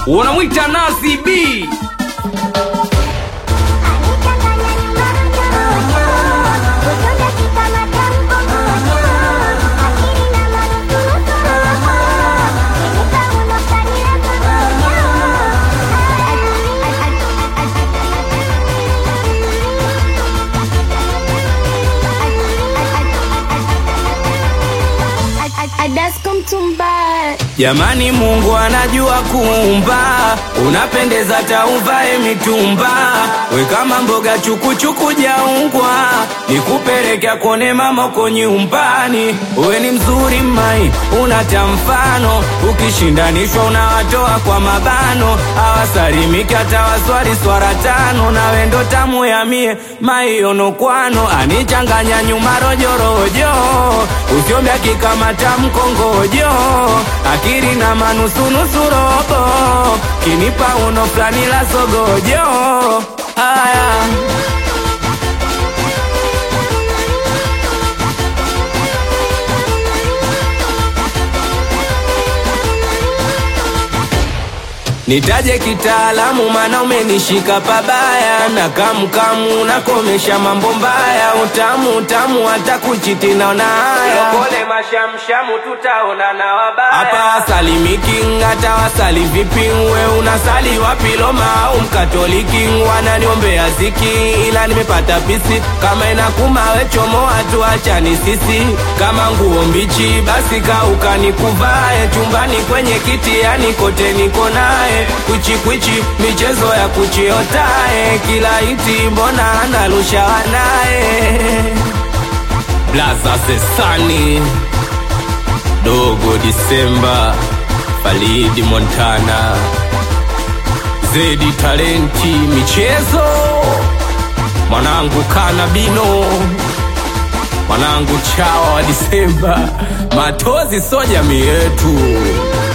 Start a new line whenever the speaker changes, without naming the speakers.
Unamwita Nazi B. Jamani, Mungu anajua kuumba, unapendeza tauvae mitumba. We kama mboga chukuchuku jaungwa, nikupeleka kone mama kwa nyumbani. We ni mzuri mai, unatamfano, ukishindanishwa unawatoa kwa mabano. Hawasalimiki hata waswali swara tano, na wendo tamu ya mie mai ono kwano. Anichanganya nyuma rojo rojo, usiombia kikamata mkongojo. Akiri na manusu robo, kinipa uno flani la sogojo. Haya nitaje kitaalamu, mana umenishika pabaya. Na kamu nakomesha mambo mbaya. Utamu hata kuchiti naona haya. Pole mashamshamu tutaona na wabaya. Hapa salimiki hata wasali vipi. We unasali wapi Roma au Mkatoliki? Wananiombea ziki ila nimepata pisi. Kama inakuma we chomoa tuachani sisi. Kama nguo mbichi basi kauka nikuvae. Chumbani kwenye kiti yani kote niko naye. Kwichi michezo ya kuchiotae. Kila iti mbona analusha wanae. Blaza Sesani, Dogo Disemba, Falidi Montana, Zedi Talenti michezo. Mwanangu Kanabino, mwanangu Chawa wa Disemba. Matozi so jamii yetu.